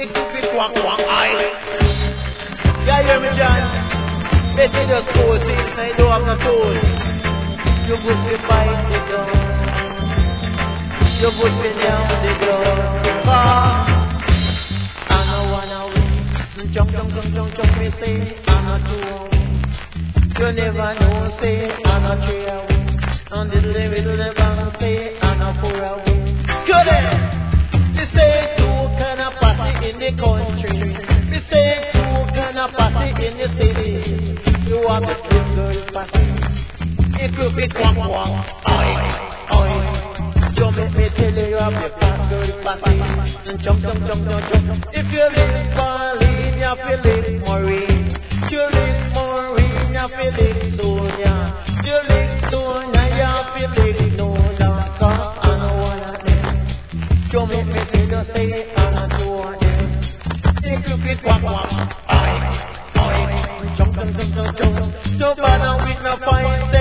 It could be quack quack eye. Yeah, hear me, John? Let me just go see if I don't have no tool. You put me fight the gun. You put me down the ground. I don't wanna win. Jump, me say I'm not too. You never know, say I'm not three away. On the level, the bank say I'm not four away. Good day. Me say two kind of party in the country. Me say two kind of party in the city. You have the slim girl party. It could be quack quack. Oi. You make me tell you have the fat girl party. Jump. If you live Berlin, you feel it Maureen. You live Maureen, you feel it Sonia. You live Sonia, you feel it Nola. Cause I know one of them. You make me tell you say I'm not two of them. It could be quack quack. Oi. Jump. So bad and we no find them.